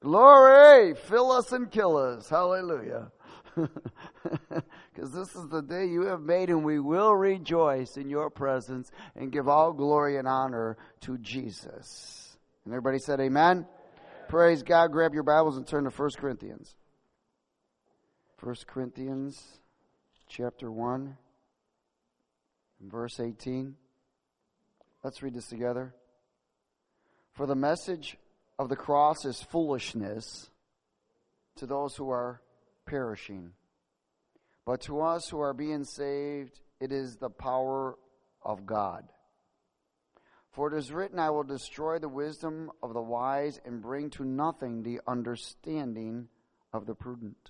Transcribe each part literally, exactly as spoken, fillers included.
Glory! Fill us and kill us. Hallelujah. Because this is the day you have made, and we will rejoice in your presence and give all glory and honor to Jesus. And everybody said amen? Amen. Praise God. Grab your Bibles and turn to First Corinthians. First Corinthians chapter one, verse eighteen. Let's read this together. For the message of the cross is foolishness to those who are perishing. But to us who are being saved, it is the power of God. For it is written, I will destroy the wisdom of the wise and bring to nothing the understanding of the prudent.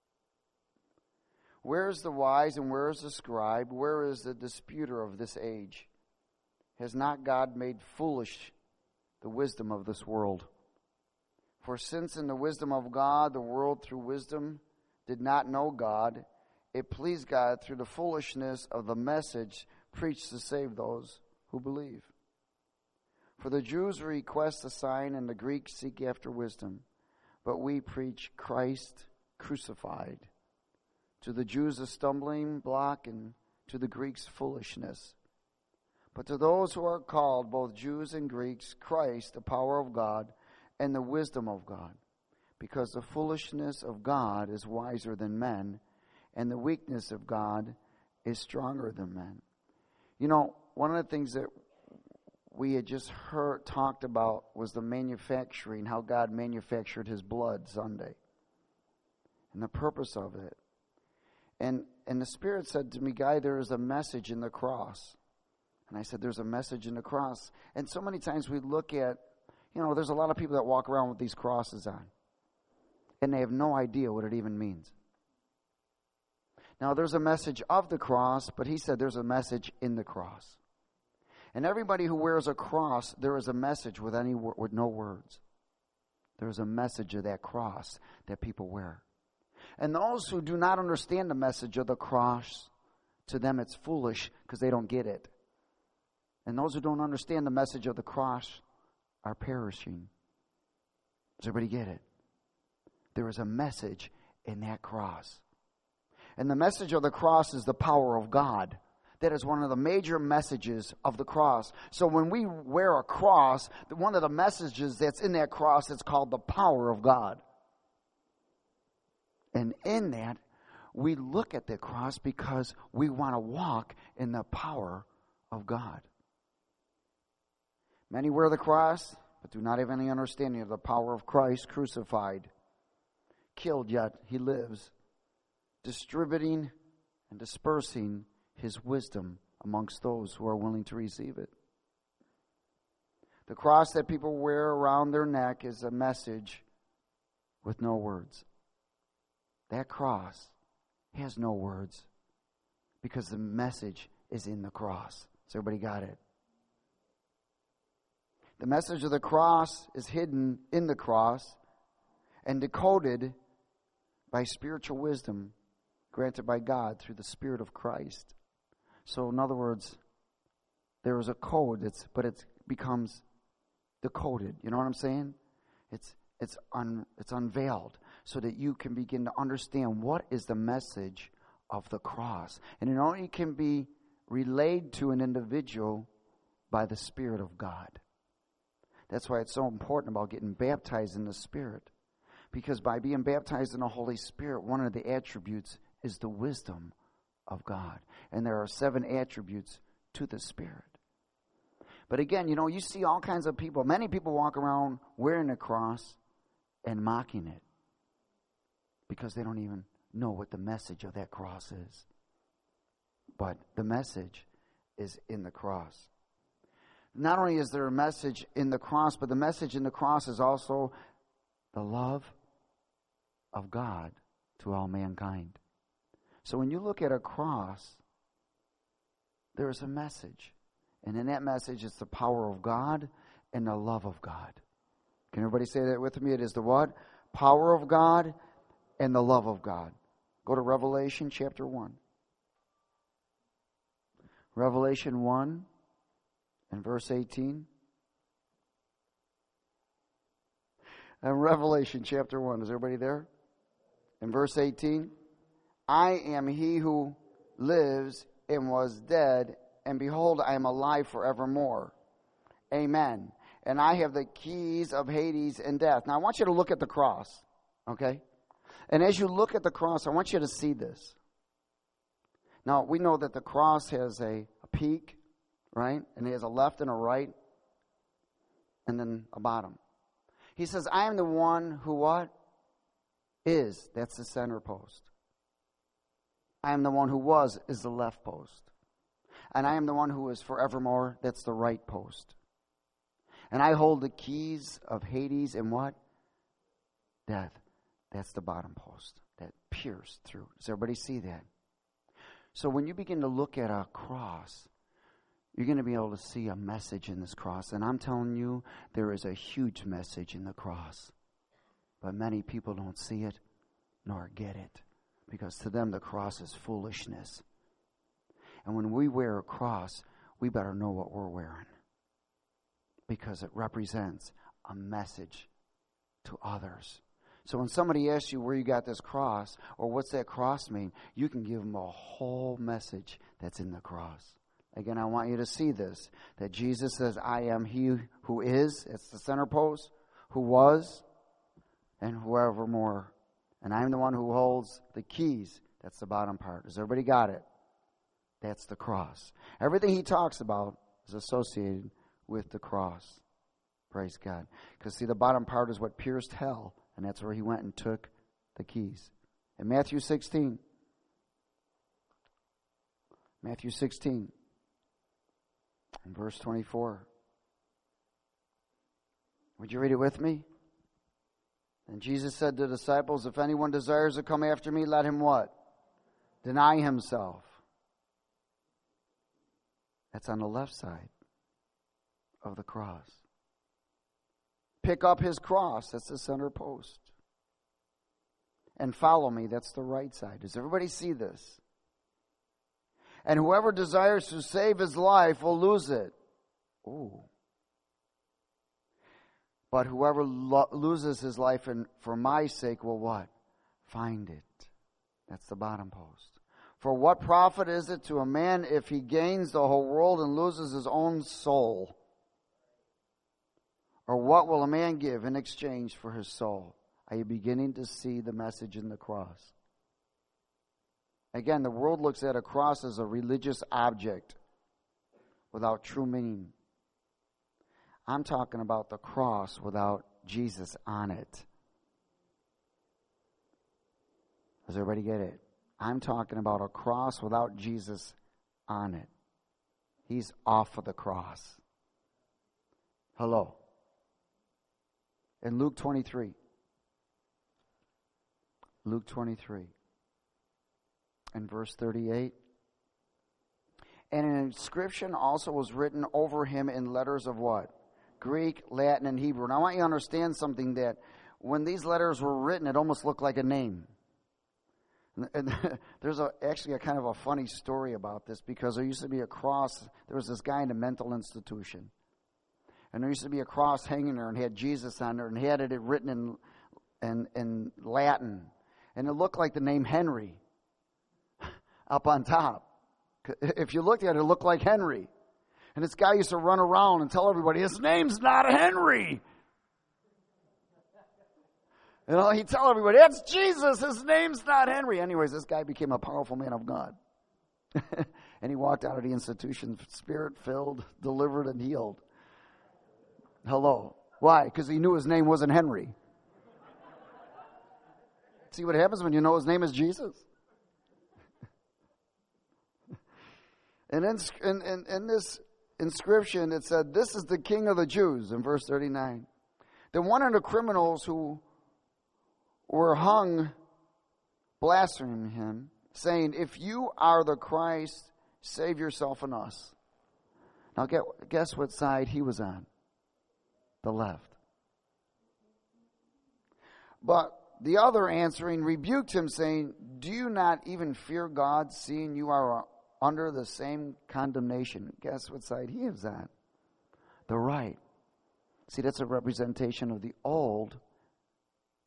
Where is the wise and where is the scribe? Where is the disputer of this age? Has not God made foolish the wisdom of this world? For since in the wisdom of God, the world through wisdom did not know God, it pleased God through the foolishness of the message preached to save those who believe. For the Jews request a sign and the Greeks seek after wisdom, but we preach Christ crucified. To the Jews a stumbling block and to the Greeks foolishness. But to those who are called, both Jews and Greeks, Christ, the power of God and the wisdom of God. Because the foolishness of God is wiser than men, and the weakness of God is stronger than men. You know, one of the things that we had just heard talked about was the manufacturing, how God manufactured his blood Sunday. And the purpose of it. And and the Spirit said to me, Guy, there is a message in the cross. And I said, there's a message in the cross. And so many times we look at, you know, there's a lot of people that walk around with these crosses on. And they have no idea what it even means. Now, there's a message of the cross, but he said there's a message in the cross. And everybody who wears a cross, there is a message with any with no words. There's a message of that cross that people wear. And those who do not understand the message of the cross, to them it's foolish because they don't get it. And those who don't understand the message of the cross are perishing. Does everybody get it? There is a message in that cross. And the message of the cross is the power of God. That is one of the major messages of the cross. So when we wear a cross, one of the messages that's in that cross is called the power of God. And in that, we look at the cross because we want to walk in the power of God. Many wear the cross, but do not have any understanding of the power of Christ crucified. Killed, yet he lives, distributing and dispersing his wisdom amongst those who are willing to receive it. The cross that people wear around their neck is a message with no words. That cross has no words because the message is in the cross. So everybody got it? The message of the cross is hidden in the cross and decoded by spiritual wisdom granted by God through the Spirit of Christ. So in other words, there is a code, it's, but it becomes decoded. You know what I'm saying? It's it's un, it's unveiled so that you can begin to understand what is the message of the cross. And it only can be relayed to an individual by the Spirit of God. That's why it's so important about getting baptized in the Spirit. Because by being baptized in the Holy Spirit, one of the attributes is the wisdom of God. And there are seven attributes to the Spirit. But again, you know, you see all kinds of people. Many people walk around wearing a cross and mocking it. Because they don't even know what the message of that cross is. But the message is in the cross. Not only is there a message in the cross, but the message in the cross is also the love of God to all mankind. So when you look at a cross, there is a message. And in that message, it's the power of God and the love of God. Can everybody say that with me? It is the what? Power of God and the love of God. Go to Revelation chapter one. Revelation one and verse eighteen. And Revelation chapter one. Is everybody there? In verse eighteen. I am he who lives and was dead, and behold, I am alive forevermore. Amen. And I have the keys of Hades and death. Now I want you to look at the cross. Okay? And as you look at the cross, I want you to see this. Now, we know that the cross has a, a peak, right? And it has a left and a right, and then a bottom. He says, I am the one who what? Is. That's the center post. I am the one who was, is the left post. And I am the one who is forevermore, that's the right post. And I hold the keys of Hades and what? Death. That's the bottom post that pierced through. Does everybody see that? So when you begin to look at a cross, you're going to be able to see a message in this cross. And I'm telling you, there is a huge message in the cross. But many people don't see it nor get it. Because to them, the cross is foolishness. And when we wear a cross, we better know what we're wearing. Because it represents a message to others. So when somebody asks you where you got this cross, or what's that cross mean, you can give them a whole message that's in the cross. Again, I want you to see this. That Jesus says, I am he who is, it's the center post, who was, and whoever more. And I'm the one who holds the keys. That's the bottom part. Has everybody got it? That's the cross. Everything he talks about is associated with the cross. Praise God. Because see, the bottom part is what pierced hell. And that's where he went and took the keys. In Matthew sixteen. Matthew sixteen. In verse twenty-four. Would you read it with me? And Jesus said to the disciples, if anyone desires to come after me, let him what? Deny himself. That's on the left side of the cross. Pick up his cross. That's the center post. And follow me. That's the right side. Does everybody see this? And whoever desires to save his life will lose it. Ooh. But whoever lo- loses his life and for my sake will what? Find it. That's the bottom post. For what profit is it to a man if he gains the whole world and loses his own soul? Or what will a man give in exchange for his soul? Are you beginning to see the message in the cross? Again, the world looks at a cross as a religious object without true meaning. I'm talking about the cross without Jesus on it. Does everybody get it? I'm talking about a cross without Jesus on it. He's off of the cross. Hello. In Luke twenty-three. Luke twenty-three. And verse thirty-eight. And an inscription also was written over him in letters of what? Greek, Latin, and Hebrew. And I want you to understand something, that when these letters were written, it almost looked like a name. And, and there's a, actually a kind of a funny story about this, because there used to be a cross. There was this guy in a mental institution. And there used to be a cross hanging there and had Jesus on there, and he had it written in, in, in Latin. And it looked like the name Henry up on top. If you looked at it, it looked like Henry. And this guy used to run around and tell everybody, his name's not Henry. You know, he'd tell everybody, that's Jesus, his name's not Henry. Anyways, this guy became a powerful man of God. And he walked out of the institution, spirit-filled, delivered, and healed. Hello. Why? Because he knew his name wasn't Henry. See what happens when you know his name is Jesus? And in, in, in this inscription, it said, this is the King of the Jews, in verse thirty-nine. Then one of the criminals who were hung blasphemed him, saying, if you are the Christ, save yourself and us. Now guess what side he was on? The left. But the other answering rebuked him, saying, do you not even fear God, seeing you are under the same condemnation? Guess what side he is on? The right. See, that's a representation of the old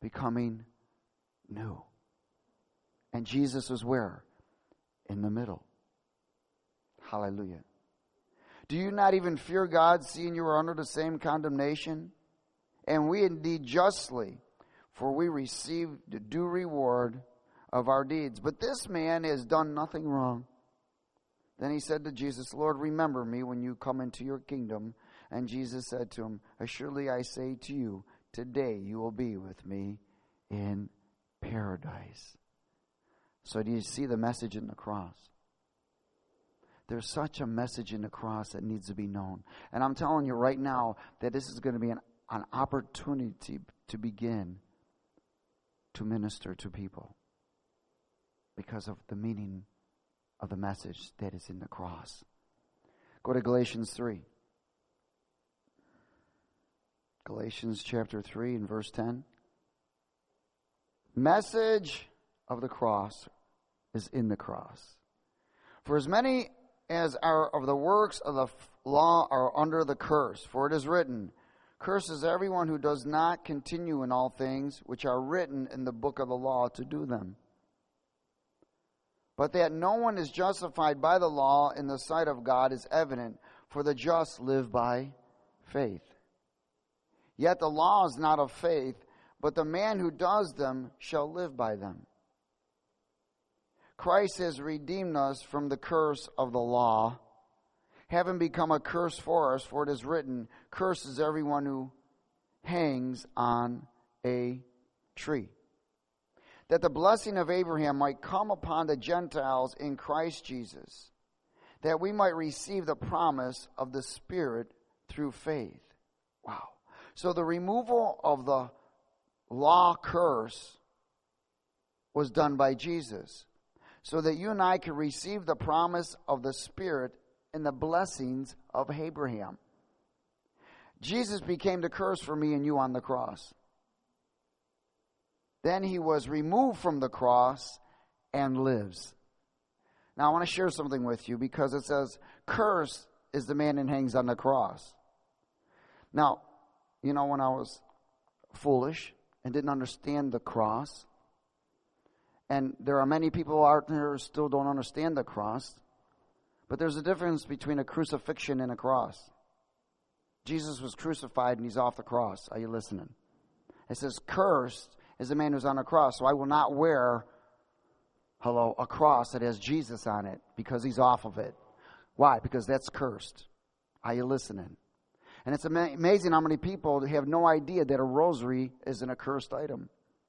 becoming new. And Jesus was where? In the middle. Hallelujah. Do you not even fear God, seeing you are under the same condemnation? And we indeed justly, for we receive the due reward of our deeds. But this man has done nothing wrong. Then he said to Jesus, Lord, remember me when you come into your kingdom. And Jesus said to him, Assuredly I say to you, today you will be with me in paradise. So do you see the message in the cross? There's such a message in the cross that needs to be known. And I'm telling you right now that this is going to be an, an opportunity to begin to minister to people because of the meaning of the message that is in the cross. Go to Galatians three. Galatians chapter three and verse ten. Message of the cross is in the cross. For as many as are of the works of the law are under the curse, for it is written, Cursed is everyone who does not continue in all things which are written in the book of the law to do them. But that no one is justified by the law in the sight of God is evident, for the just live by faith. Yet the law is not of faith, but the man who does them shall live by them. Christ has redeemed us from the curse of the law, having become a curse for us, for it is written, Cursed is everyone who hangs on a tree. That the blessing of Abraham might come upon the Gentiles in Christ Jesus, that we might receive the promise of the Spirit through faith. Wow. So the removal of the law curse was done by Jesus, so that you and I can receive the promise of the Spirit and the blessings of Abraham. Jesus became the curse for me and you on the cross. Then he was removed from the cross and lives. Now I want to share something with you because it says, Cursed is the man that hangs on the cross. Now, you know, when I was foolish and didn't understand the cross, and there are many people out there who still don't understand the cross, but there's a difference between a crucifixion and a cross. Jesus was crucified and he's off the cross. Are you listening? It says, Cursed is the man who's on a cross. So I will not wear, hello, a cross that has Jesus on it because he's off of it. Why? Because that's cursed. Are you listening? And it's ama- amazing how many people have no idea that a rosary is an accursed item.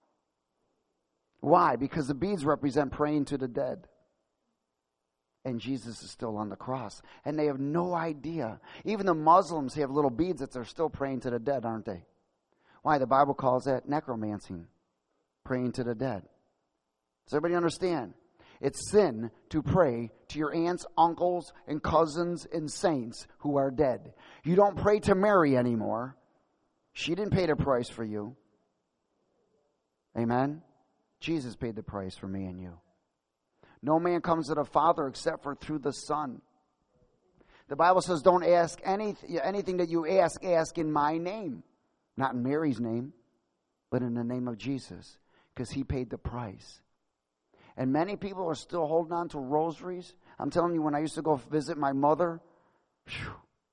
Why? Because the beads represent praying to the dead. And Jesus is still on the cross. And they have no idea. Even the Muslims have little beads that they're still praying to the dead, aren't they? Why? The Bible calls that necromancy. Praying to the dead. Does everybody understand? It's sin to pray to your aunts, uncles, and cousins and saints who are dead. You don't pray to Mary anymore. She didn't pay the price for you. Amen? Jesus paid the price for me and you. No man comes to the Father except for through the Son. The Bible says don't ask any, anything that you ask, ask in my name. Not in Mary's name, but in the name of Jesus. Because he paid the price. And many people are still holding on to rosaries. I'm telling you, when I used to go visit my mother, whew,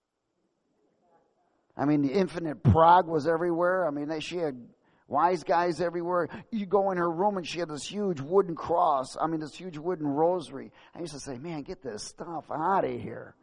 I mean, the infinite Prague was everywhere. I mean, they, she had wise guys everywhere. You go in her room and she had this huge wooden cross. I mean, this huge wooden rosary. I used to say, man, get this stuff out of here.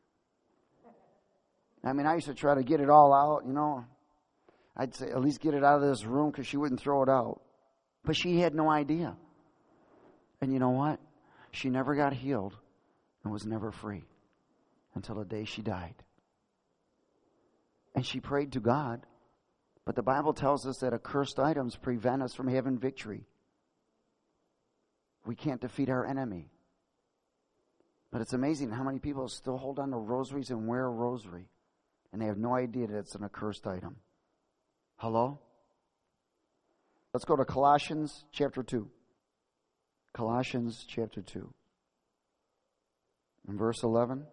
I mean, I used to try to get it all out, you know. I'd say, at least get it out of this room because she wouldn't throw it out. But she had no idea. And you know what? She never got healed and was never free until the day she died. And she prayed to God. But the Bible tells us that accursed items prevent us from having victory. We can't defeat our enemy. But it's amazing how many people still hold on to rosaries and wear a rosary. And they have no idea that it's an accursed item. Hello? Let's go to Colossians chapter two. Colossians chapter two. In verse eleven.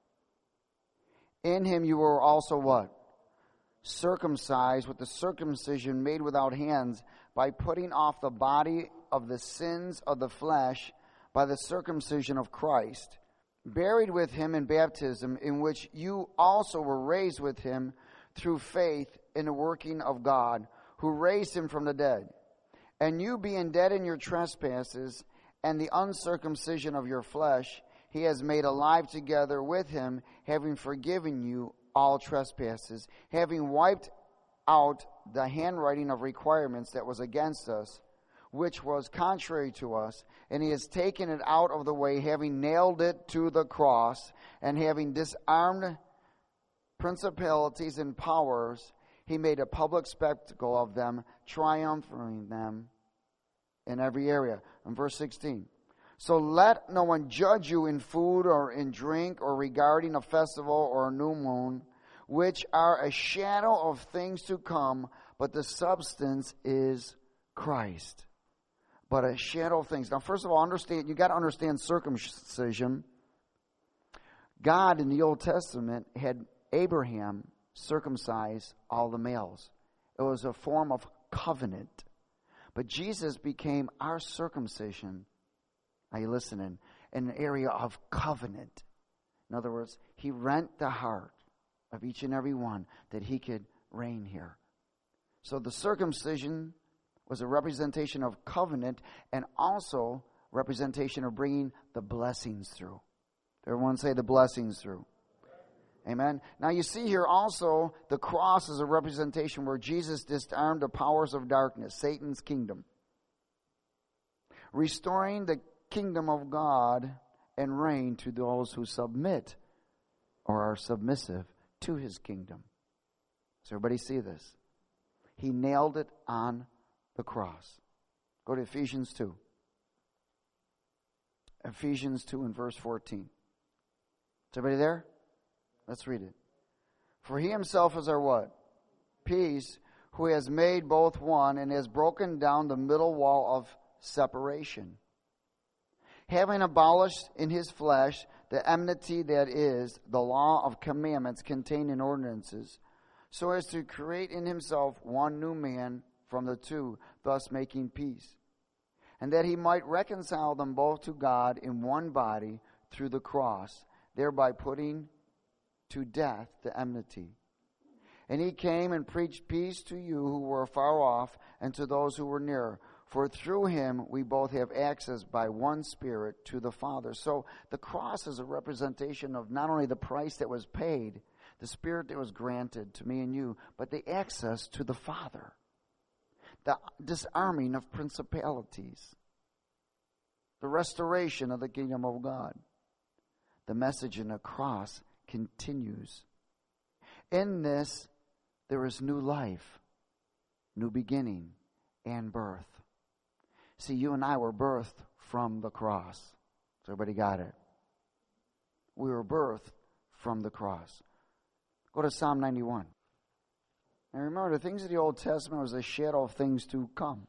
In him you were also what? Circumcised with the circumcision made without hands by putting off the body of the sins of the flesh by the circumcision of Christ, buried with him in baptism, in which you also were raised with him through faith in the working of God, who raised him from the dead. And you being dead in your trespasses and the uncircumcision of your flesh, he has made alive together with him, having forgiven you all trespasses, having wiped out the handwriting of requirements that was against us, which was contrary to us, and he has taken it out of the way, having nailed it to the cross, and having disarmed principalities and powers, he made a public spectacle of them, triumphing them in every area. In verse sixteen, so let no one judge you in food or in drink or regarding a festival or a new moon, which are a shadow of things to come, but the substance is Christ. But a shadow of things. Now, first of all, understand, you got to understand circumcision. God in the Old Testament had Abraham circumcise all the males. It was a form of covenant. But Jesus became our circumcision. Are you listening? In an area of covenant. In other words, he rent the heart of each and every one that he could reign here. So the circumcision was a representation of covenant and also representation of bringing the blessings through. Everyone say the blessings through. Amen. Now you see here also the cross is a representation where Jesus disarmed the powers of darkness, Satan's kingdom, restoring the kingdom of God and reign to those who submit or are submissive to his kingdom. Does everybody see this? He nailed it on the cross. Go to Ephesians two. Ephesians two and verse fourteen. Is everybody there? Let's read it. For he himself is our what? Peace, who has made both one and has broken down the middle wall of separation, having abolished in his flesh the enmity that is the law of commandments contained in ordinances, so as to create in himself one new man from the two, thus making peace, and that he might reconcile them both to God in one body through the cross, thereby putting to death the enmity. And he came and preached peace to you who were far off and to those who were near. For through him we both have access by one Spirit to the Father. So the cross is a representation of not only the price that was paid, the Spirit that was granted to me and you, but the access to the Father. The disarming of principalities. The restoration of the kingdom of God. The message in the cross continues. In this, there is new life, new beginning, and birth. See, you and I were birthed from the cross. So everybody got it? We were birthed from the cross. Go to Psalm ninety-one. Now remember, the things of the Old Testament was a shadow of things to come.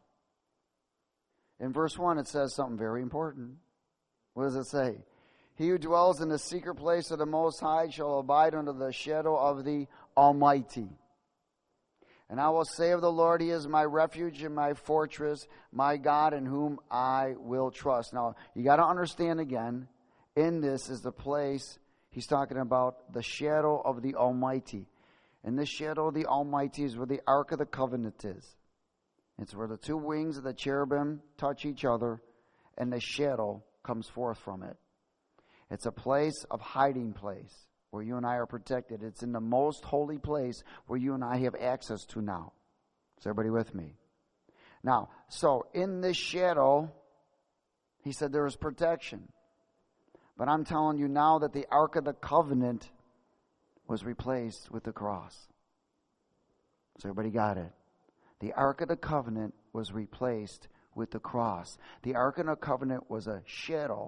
In verse one, it says something very important. What does it say? He who dwells in the secret place of the Most High shall abide under the shadow of the Almighty. And I will say of the Lord, he is my refuge and my fortress, my God in whom I will trust. Now, you got to understand again, in this is the place, he's talking about the shadow of the Almighty. And this shadow of the Almighty is where the Ark of the Covenant is. It's where the two wings of the cherubim touch each other, and the shadow comes forth from it. It's a place of hiding place where you and I are protected. It's in the most holy place where you and I have access to now. Is everybody with me? Now, so in this shadow, he said there is protection. But I'm telling you now that the Ark of the Covenant was replaced with the cross. So everybody got it? The Ark of the Covenant was replaced with the cross. The Ark of the Covenant was a shadow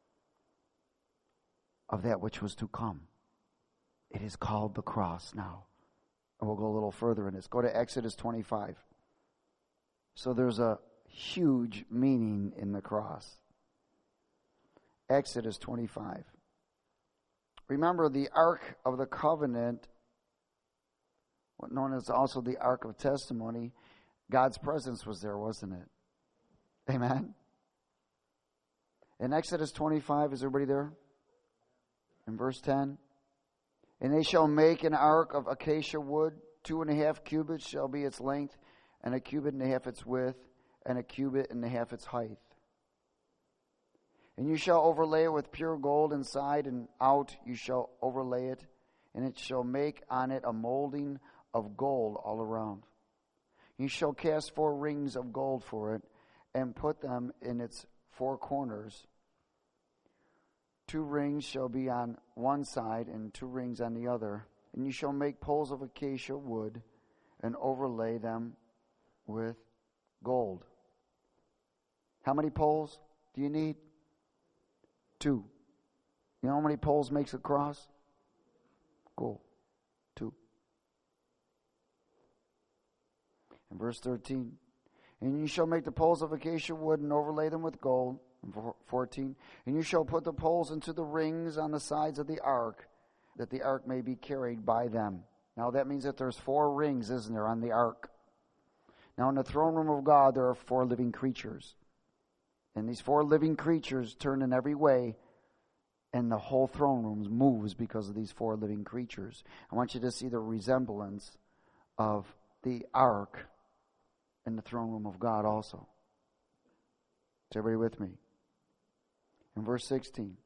of that which was to come. It is called the cross now. And we'll go a little further in this. Go to Exodus twenty-five. So there's a huge meaning in the cross. Exodus twenty-five. Remember, the Ark of the Covenant, what known as also the Ark of Testimony, God's presence was there, wasn't it? Amen? In Exodus twenty-five, is everybody there? In verse ten. And they shall make an ark of acacia wood. Two and a half cubits shall be its length, and a cubit and a half its width, and a cubit and a half its height. And you shall overlay it with pure gold inside and out you shall overlay it, and it shall make on it a molding of gold all around. You shall cast four rings of gold for it, and put them in its four corners. Two rings shall be on one side, and two rings on the other. And you shall make poles of acacia wood, and overlay them with gold. How many poles do you need? Two. You know how many poles makes a cross? Cool. Two. In verse thirteen. And you shall make the poles of acacia wood and overlay them with gold. In fourteen. And you shall put the poles into the rings on the sides of the ark, that the ark may be carried by them. Now that means that there's four rings, isn't there, on the ark? Now in the throne room of God there are four living creatures. And these four living creatures turn in every way, and the whole throne room moves because of these four living creatures. I want you to see the resemblance of the ark in the throne room of God also. Is everybody with me? In verse sixteen.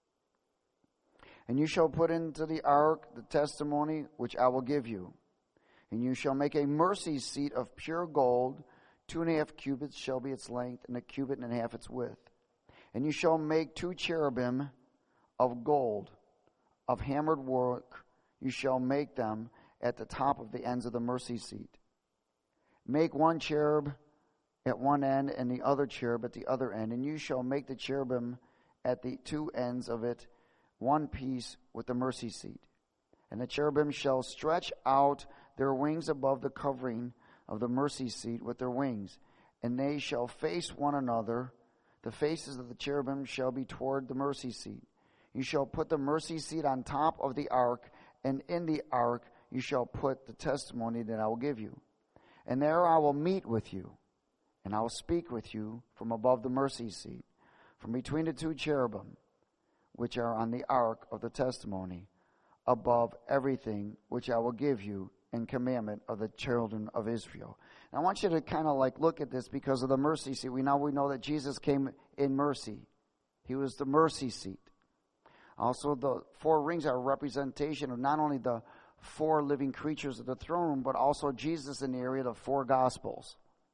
And you shall put into the ark the testimony which I will give you. And you shall make a mercy seat of pure gold. Two and a half cubits shall be its length, and a cubit and a half its width. And you shall make two cherubim of gold, of hammered work. You shall make them at the top of the ends of the mercy seat. Make one cherub at one end, and the other cherub at the other end. And you shall make the cherubim at the two ends of it, one piece with the mercy seat. And the cherubim shall stretch out their wings above the covering of the mercy seat with their wings, and they shall face one another. The faces of the cherubim shall be toward the mercy seat. You shall put the mercy seat on top of the ark, and in the ark you shall put the testimony that I will give you. And there I will meet with you, and I will speak with you from above the mercy seat, from between the two cherubim, which are on the ark of the testimony, above everything which I will give you and commandment of the children of Israel. And I want you to kind of like look at this because of the mercy seat. We now we know that Jesus came in mercy. He was the mercy seat. Also, the four rings are a representation of not only the four living creatures of the throne room, but also Jesus in the area of the four gospels.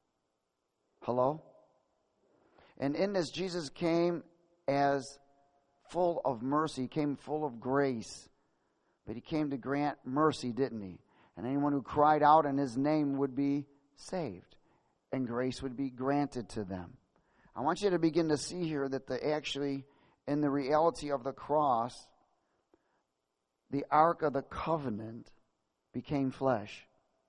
Hello? And in this, Jesus came as full of mercy. He came full of grace. But he came to grant mercy, didn't he? And anyone who cried out in his name would be saved, and grace would be granted to them. I want you to begin to see here that the actually, in the reality of the cross, the Ark of the Covenant became flesh.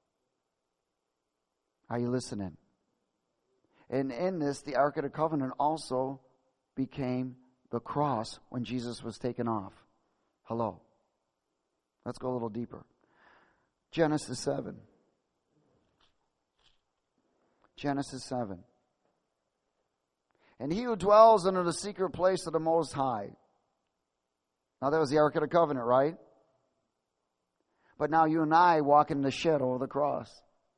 Are you listening? And in this, the Ark of the Covenant also became the cross when Jesus was taken off. Hello. Let's go a little deeper. Genesis seven. Genesis seven. And he who dwells under the secret place of the Most High. Now that was the Ark of the Covenant, right? But now you and I walk in the shadow of the cross.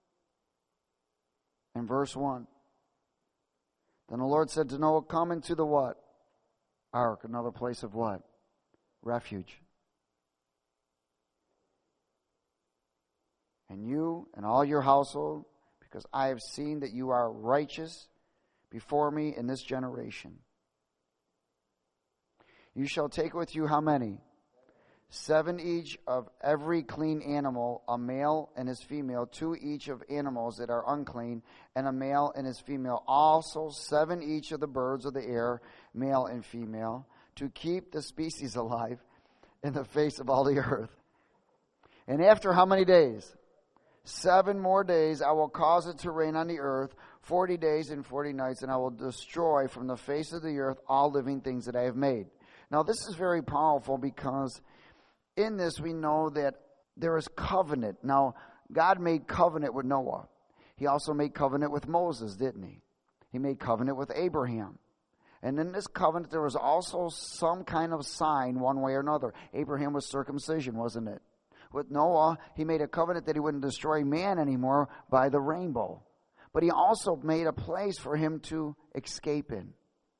In verse one. Then the Lord said to Noah, come into the what? Ark, another place of what? Refuge. And you and all your household, because I have seen that you are righteous before me in this generation. You shall take with you how many? Seven each of every clean animal, a male and his female, two each of animals that are unclean, and a male and his female. Also seven each of the birds of the air, male and female, to keep the species alive in the face of all the earth. And after how many days? Seven more days I will cause it to rain on the earth, forty days and forty nights, and I will destroy from the face of the earth all living things that I have made. Now this is very powerful because in this we know that there is covenant. Now God made covenant with Noah. He also made covenant with Moses, didn't he? He made covenant with Abraham. And in this covenant, there was also some kind of sign one way or another. Abraham was circumcision, wasn't it? With Noah, he made a covenant that he wouldn't destroy man anymore by the rainbow. But he also made a place for him to escape in.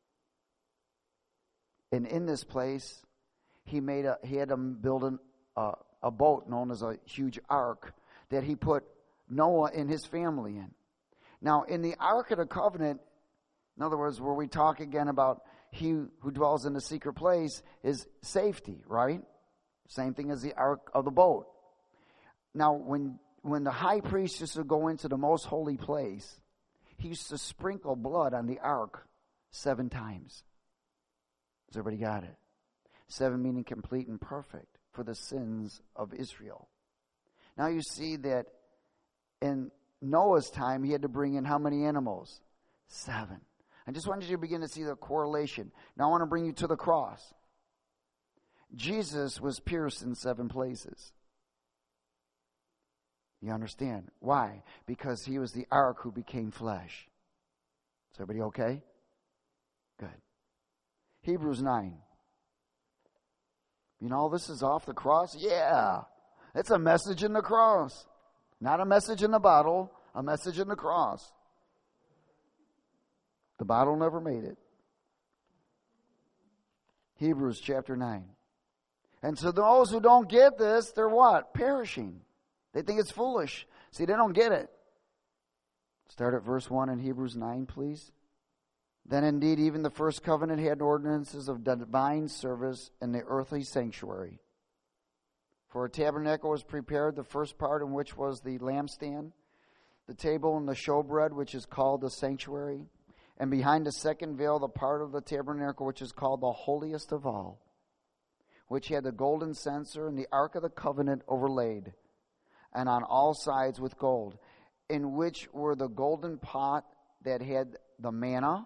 And in this place, he made a he had to build an, uh, a boat known as a huge ark that he put Noah and his family in. Now, in the Ark of the Covenant, in other words, where we talk again about he who dwells in the secret place is safety, right? Same thing as the Ark of the boat. Now, when when the high priest used to go into the most holy place, he used to sprinkle blood on the ark seven times. Has everybody got it? Seven meaning complete and perfect for the sins of Israel. Now you see that in Noah's time, he had to bring in how many animals? Seven. I just wanted you to begin to see the correlation. Now I want to bring you to the cross. Jesus was pierced in seven places. You understand? Why? Because he was the ark who became flesh. Is everybody okay? Good. Hebrews nine. You know, this is off the cross? Yeah. It's a message in the cross. Not a message in the bottle, a message in the cross. The bottle never made it. Hebrews chapter nine. And so those who don't get this, they're what? Perishing. They think it's foolish. See, they don't get it. Start at verse one in Hebrews nine, please. Then indeed even the first covenant had ordinances of divine service in the earthly sanctuary. For a tabernacle was prepared, the first part in which was the lampstand, the table and the showbread, which is called the sanctuary, and behind the second veil the part of the tabernacle which is called the holiest of all, which had the golden censer and the ark of the covenant overlaid, and on all sides with gold, in which were the golden pot that had the manna.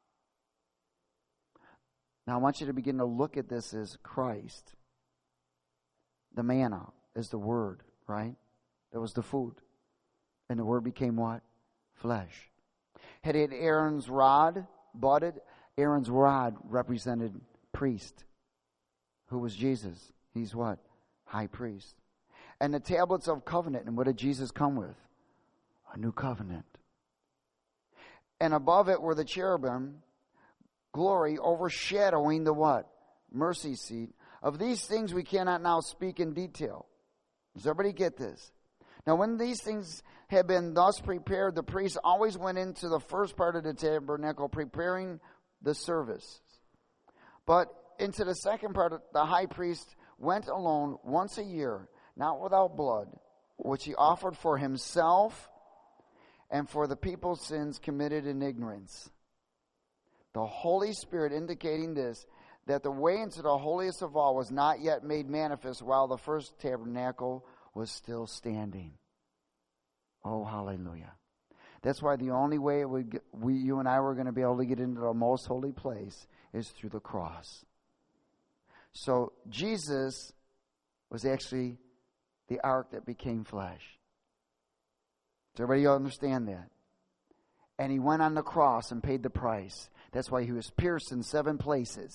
Now I want you to begin to look at this as Christ. The manna is the word, right? That was the food. And the word became what? Flesh. Had it Aaron's rod budded? Aaron's rod represented priest. Who was Jesus? He's what? High priest. And the tablets of covenant. And what did Jesus come with? A new covenant. And above it were the cherubim, glory overshadowing the what? Mercy seat. Of these things we cannot now speak in detail. Does everybody get this? Now when these things had been thus prepared, the priest always went into the first part of the tabernacle preparing the service. But into the second part, the high priest went alone once a year, not without blood, which he offered for himself and for the people's sins committed in ignorance. The Holy Spirit indicating this, that the way into the holiest of all was not yet made manifest while the first tabernacle was still standing. Oh, hallelujah. That's why the only way it would get, we, you and I were going to be able to get into the most holy place is through the cross. So Jesus was actually the ark that became flesh. Does everybody understand that? And he went on the cross and paid the price. That's why he was pierced in seven places.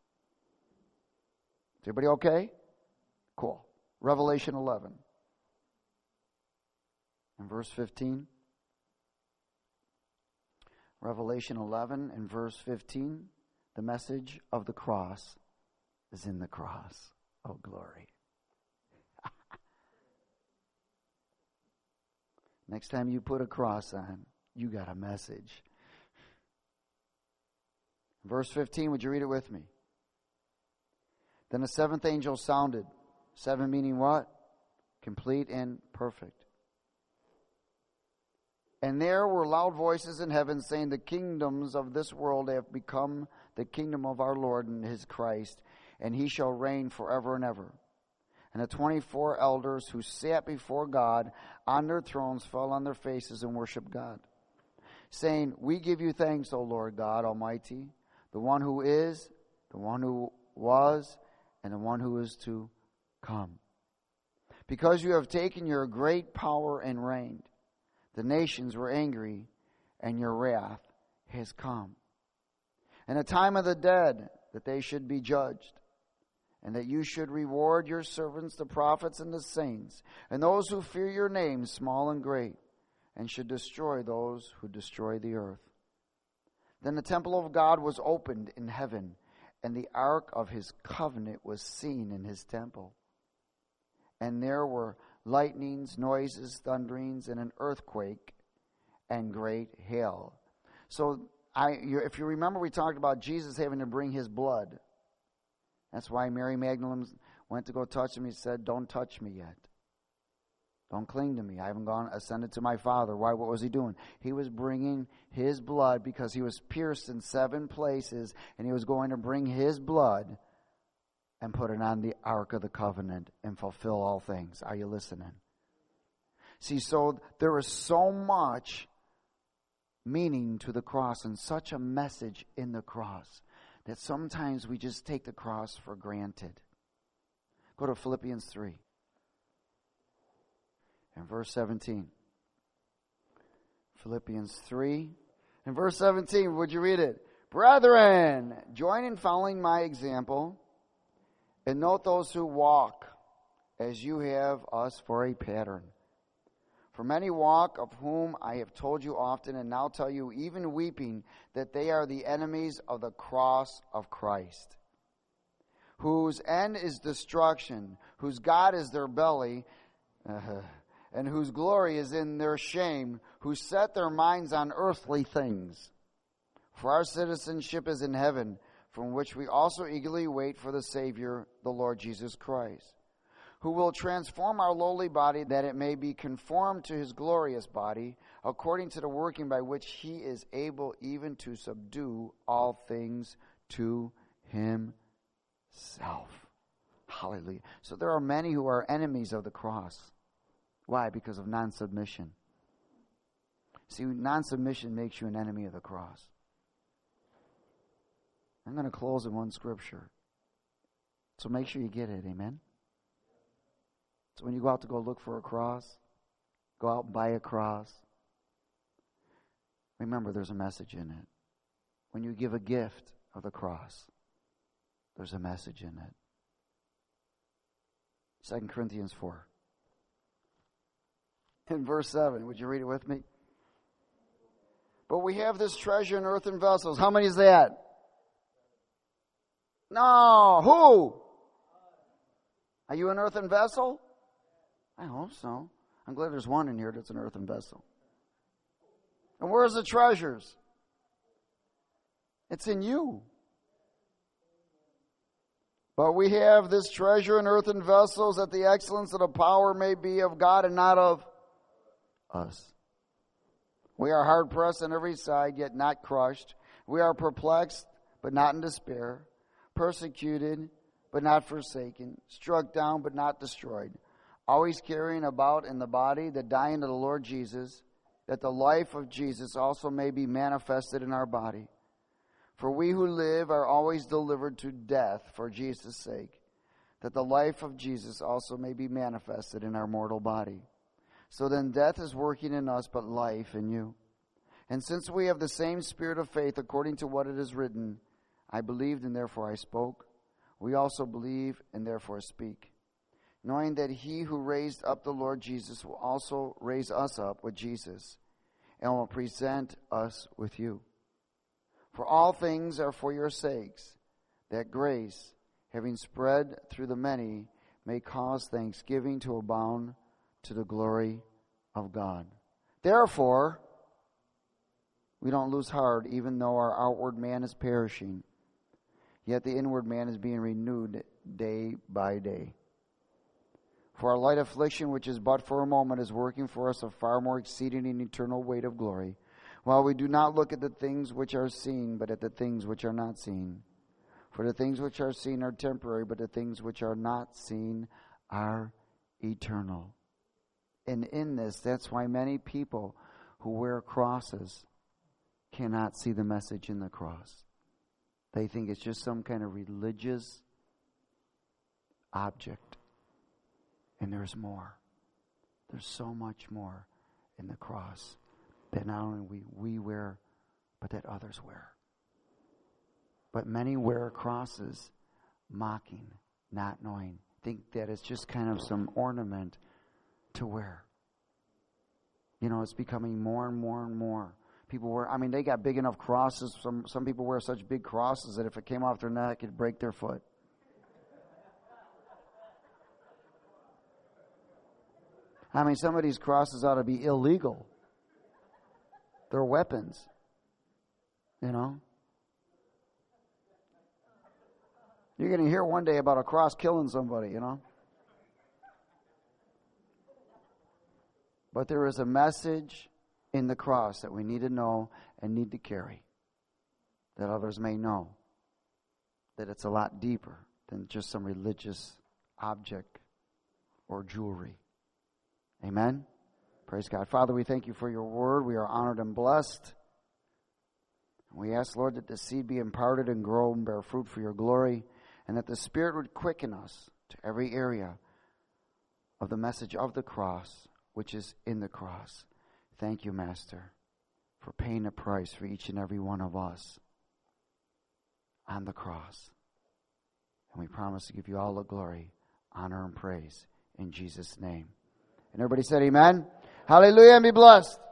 Is everybody okay? Cool. Revelation eleven. And verse fifteen. Revelation eleven and verse fifteen. The message of the cross is in the cross. Oh, glory. Next time you put a cross on, you got a message. Verse fifteen, would you read it with me? Then the seventh angel sounded. Seven meaning what? Complete and perfect. And there were loud voices in heaven saying, the kingdoms of this world have become the kingdom of our Lord and his Christ, and he shall reign forever and ever. And the twenty-four elders who sat before God on their thrones fell on their faces and worshiped God, saying, we give you thanks, O Lord God Almighty, the one who is, the one who was, and the one who is to come. Because you have taken your great power and reigned. The nations were angry, and your wrath has come. And the time of the dead, that they should be judged, and that you should reward your servants, the prophets and the saints, and those who fear your name, small and great, and should destroy those who destroy the earth. Then the temple of God was opened in heaven, and the ark of his covenant was seen in his temple. And there were lightnings, noises, thunderings, and an earthquake, and great hail. So, I, you, if you remember, we talked about Jesus having to bring his blood. That's why Mary Magdalene went to go touch him. He said, "Don't touch me yet. Don't cling to me. I haven't gone ascended to my Father." Why? What was he doing? He was bringing his blood because he was pierced in seven places, and he was going to bring his blood and put it on the Ark of the Covenant and fulfill all things. Are you listening? See, so there is so much meaning to the cross and such a message in the cross that sometimes we just take the cross for granted. Go to Philippians three and verse seventeen. Philippians three and verse seventeen. Would you read it? Brethren, join in following my example, and note those who walk as you have us for a pattern. For many walk, of whom I have told you often, and now tell you, even weeping, that they are the enemies of the cross of Christ, whose end is destruction, whose God is their belly, uh, and whose glory is in their shame, who set their minds on earthly things. For our citizenship is in heaven, from which we also eagerly wait for the Savior, the Lord Jesus Christ, who will transform our lowly body, that it may be conformed to his glorious body, according to the working by which he is able even to subdue all things to himself. Hallelujah. So there are many who are enemies of the cross. Why? Because of non-submission. See, non-submission makes you an enemy of the cross. I'm going to close in one scripture. So make sure you get it. Amen? So when you go out to go look for a cross, go out and buy a cross. Remember, there's a message in it. When you give a gift of the cross, there's a message in it. Second Corinthians four. In verse seven, would you read it with me? But we have this treasure in earthen vessels. How many is that? No. Who? Are you an earthen vessel? I hope so. I'm glad there's one in here that's an earthen vessel. And where's the treasures? It's in you. But we have this treasure in earthen vessels, that the excellence of the power may be of God and not of us. We are hard pressed on every side, yet not crushed. We are perplexed, but not in despair. Persecuted, but not forsaken. Struck down, but not destroyed. Always carrying about in the body the dying of the Lord Jesus, that the life of Jesus also may be manifested in our body. For we who live are always delivered to death for Jesus' sake, that the life of Jesus also may be manifested in our mortal body. So then death is working in us, but life in you. And since we have the same spirit of faith, according to what it is written, I believed and therefore I spoke. We also believe and therefore speak, knowing that he who raised up the Lord Jesus will also raise us up with Jesus, and will present us with you. For all things are for your sakes, that grace, having spread through the many, may cause thanksgiving to abound to the glory of God. Therefore, we don't lose heart, even though our outward man is perishing, yet the inward man is being renewed day by day. For our light affliction, which is but for a moment, is working for us a far more exceeding and eternal weight of glory, while we do not look at the things which are seen, but at the things which are not seen. For the things which are seen are temporary, but the things which are not seen are eternal. And in this, that's why many people who wear crosses cannot see the message in the cross. They think it's just some kind of religious object. And there's more. There's so much more. in the cross that not only we, we wear, but that others wear. But many wear crosses mocking, not knowing. Think that it's just kind of some ornament to wear. You know, it's becoming more and more and more. People wear, I mean, they got big enough crosses. Some some people wear such big crosses that if it came off their neck, it'd break their foot. I mean, some of these crosses ought to be illegal. They're weapons. You know? You're going to hear one day about a cross killing somebody, you know? But there is a message in the cross that we need to know and need to carry, that others may know that it's a lot deeper than just some religious object or jewelry. Amen? Praise God. Father, we thank you for your word. We are honored and blessed. We ask, Lord, that the seed be imparted and grow and bear fruit for your glory, and that the Spirit would quicken us to every area of the message of the cross, which is in the cross. Thank you, Master, for paying a price for each and every one of us on the cross. And we promise to give you all the glory, honor, and praise in Jesus' name. And everybody said amen. Hallelujah, and be blessed.